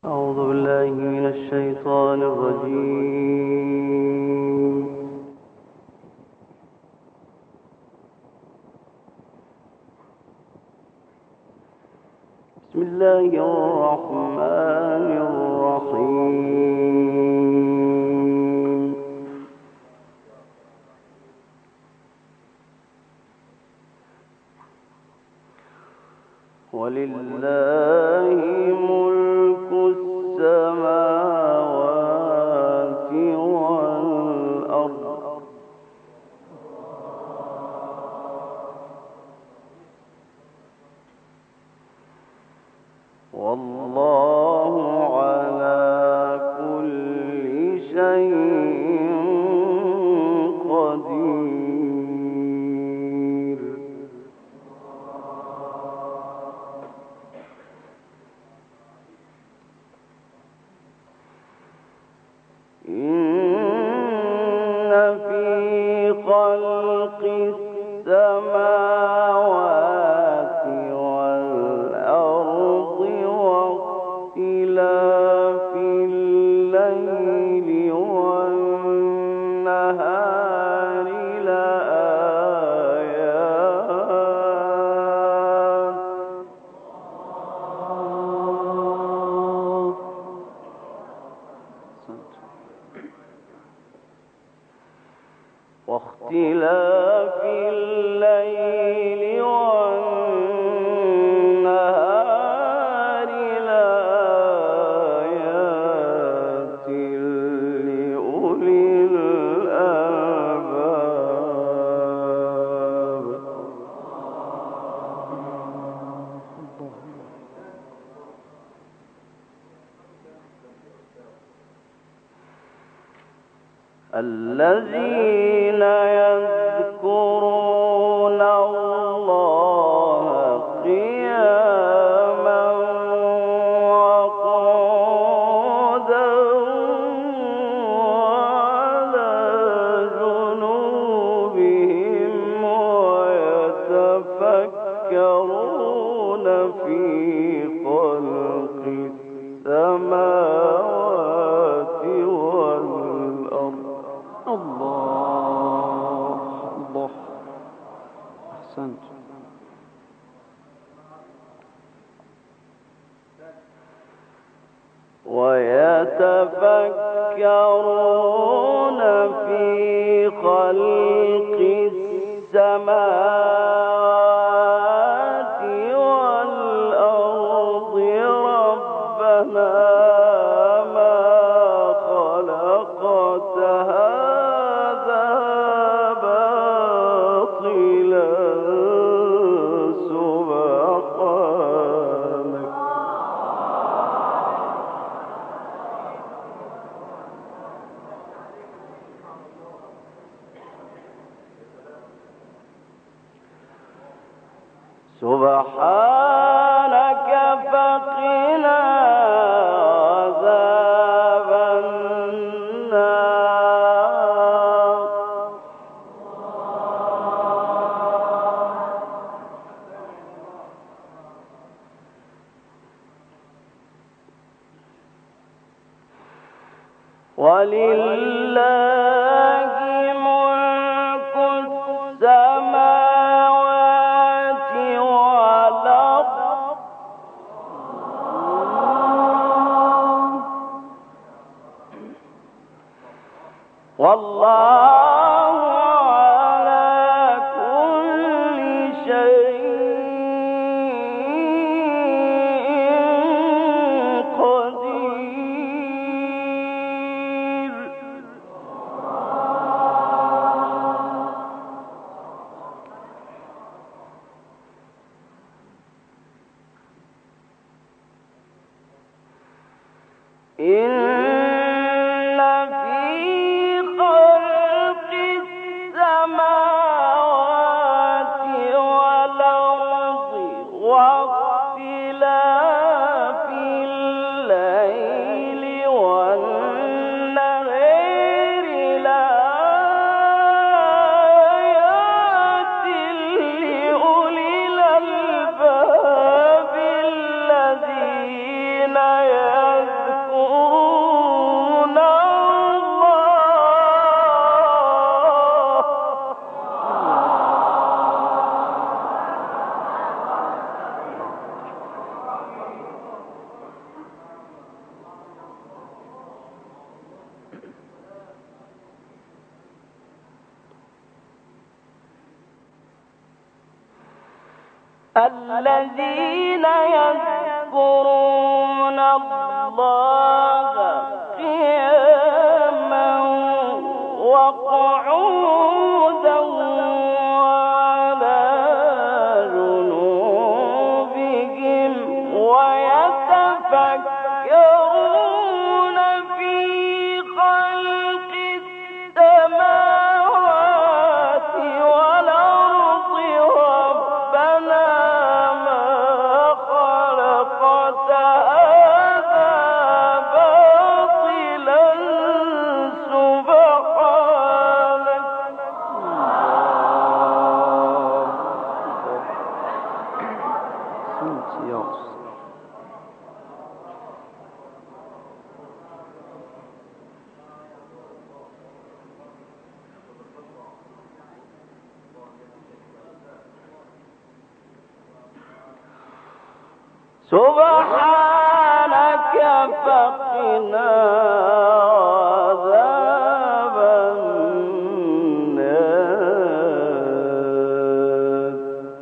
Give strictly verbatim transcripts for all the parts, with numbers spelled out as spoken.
أعوذ بالله من الشيطان الرجيم. بسم الله الرحمن الرحيم. ولله ملك السماوات والأرض والله على كل شيء قدير. إن في خلق السماوات والأرض واختلاف الليل والنهار لآيات واختلاف الليل والنهار لآيات لأولي الألباب. الذين يذكرون الله قياما وقعودا وعلى جنوبهم ويتفكرون في خلق السماوات والأرض. الله الله أحسنت. ويتفكرون في خلق السماوات والأرض ربنا ما خلقت هذا باطلا سبحانك سبحانك فقنا عذاب النار. ولله ملك السماوات والأرض والله على كل شيء قدير. إن في خلق السماوات والأرض واختلاف الليل والنهار لآيات لأولي الألباب الذين يذكرون الذين يذكرون الله قياما وقعودا وعلى جنوبهم ويتفكرون في خلق السماوات والأرض ربنا ما خلقت هذا باطلا سبحانك. سبحانك فقنا عذاب النار.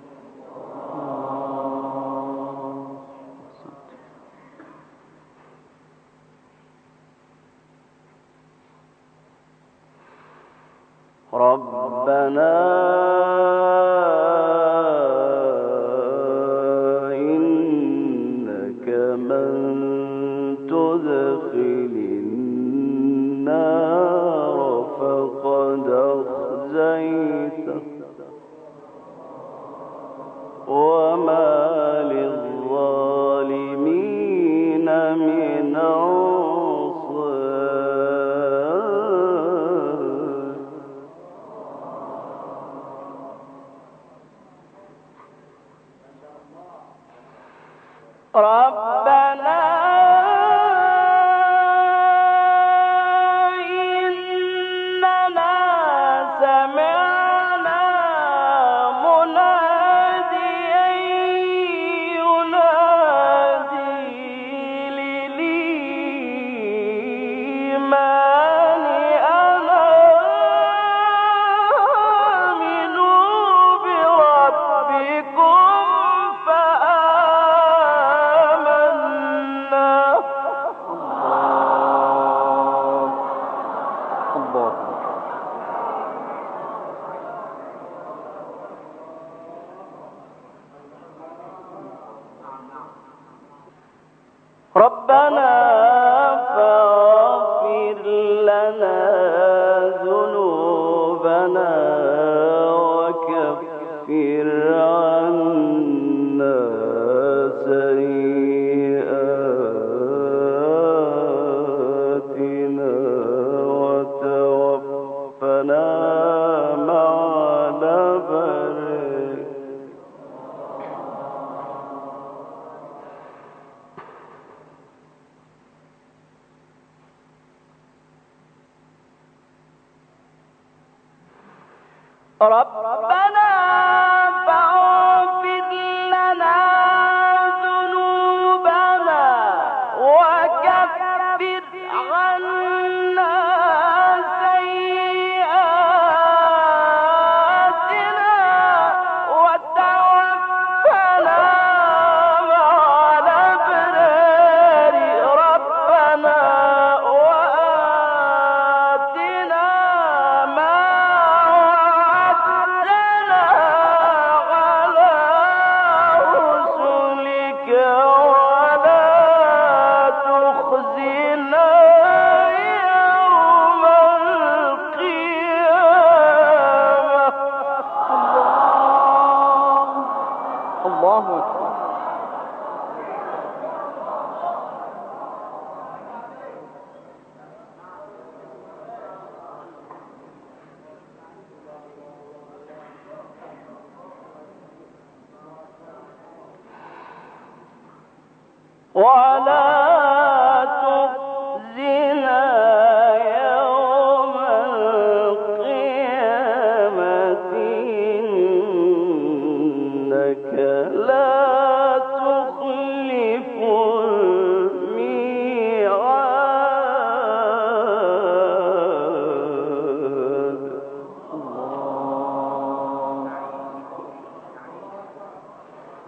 ربنا تدخل النار فقد أخزيته وما للظالمين من أنصار. ربنا ربنا فاغفر لنا ذنوبنا وكفر عنا سيئاتنا وتوفنا مع الأبرار. ربنا فاغفر لنا ذنوبنا وكفر عنا سيئاتنا وتوفنا مع الأبرار. ربنا وآتنا ما ولا تخزنا يوم القيامة إنك لا تخلف الميعاد.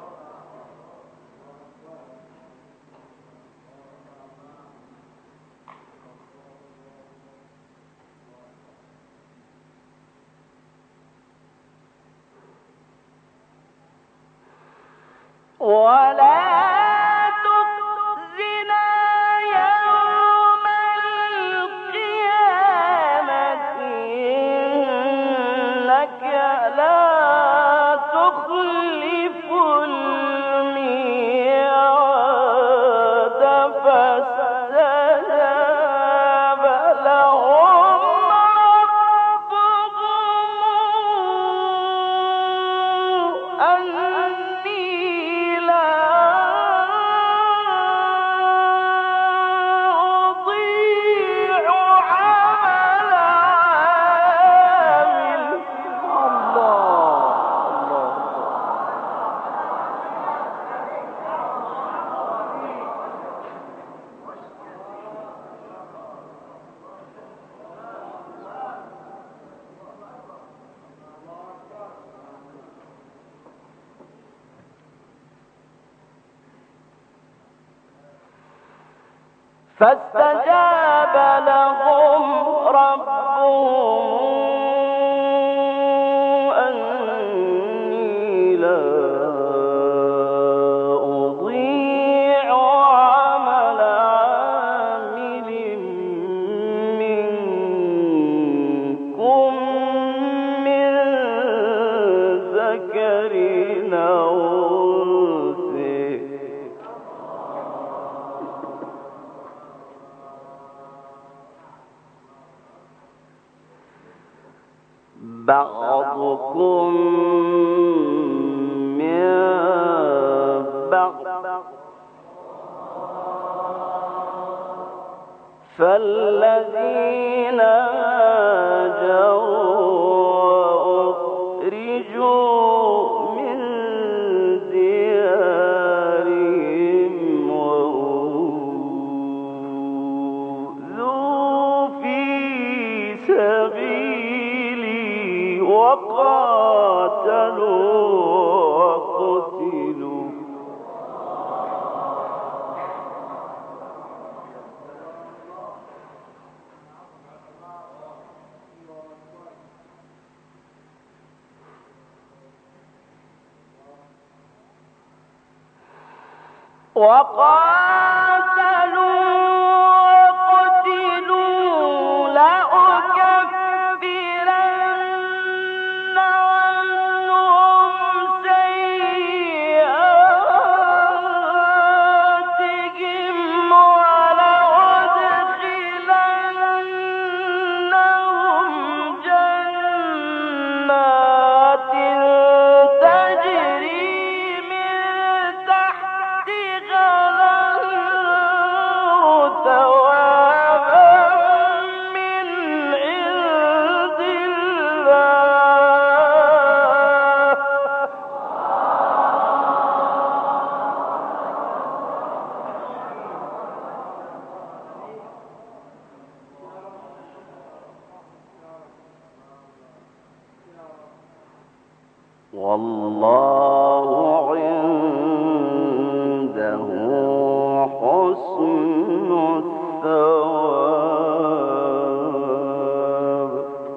فاستجاب لهم ربهم أني لا أضيع عمل عامل منكم من ذكر أو بعضكم من بعض فالذين هاجروا وأخرجوا من ديارهم وأوذوا في سبيلي وقاتلوا وقتلوا وقاتلوا وقتلوا لأكفرن عنهم سيئاتهم ولأدخلنهم جنات تجري من تحتها الأنهار ثوابا من عند الله والله عنده حسن الثواب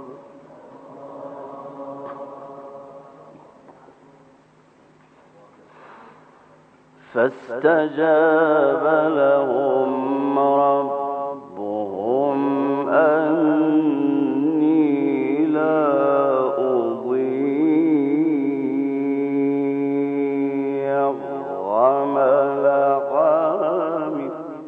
فاستجاب لهم ربهم أني لا أضيع عمل عامل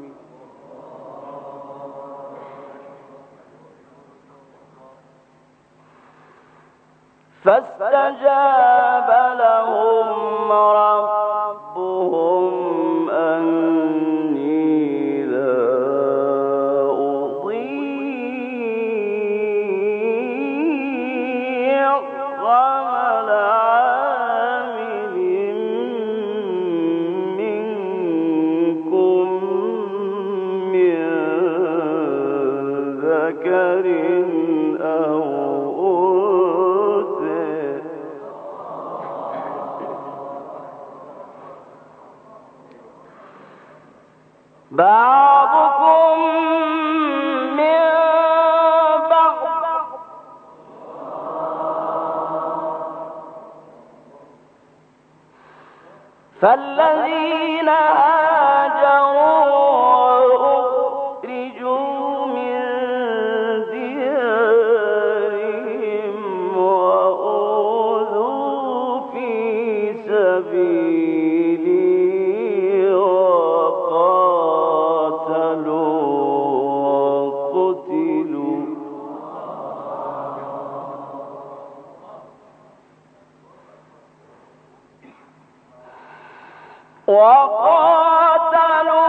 فاستجاب لهم ربهم أني لا أضيع عمل عامل منكم من ذكر أو أنثى بعضكم من بعض فالذين هاجروا وأخرجوا من ديارهم وأوذوا في سبيلي وقاتلوا وقتلوا وقاتلوا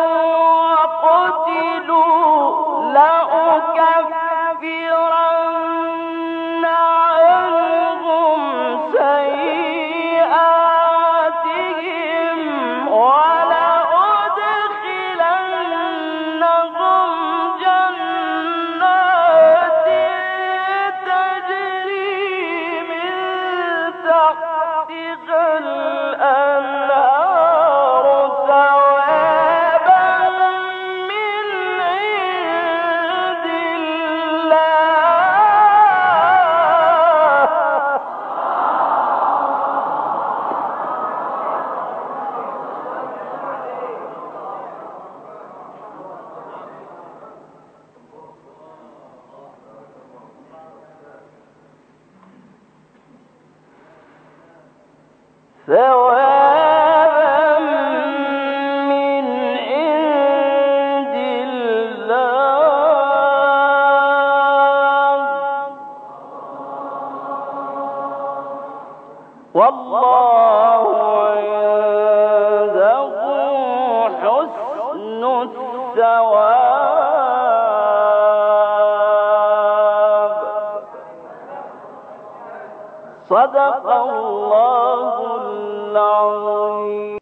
وقتلوا لأكفرن عنهم سيئاتهم ولأدخلنهم جنات تجري من تحتها الأنهار ثوابا من عند الله ثوابا من عند الله والله عنده حسن الثواب. صدق الله العظيم.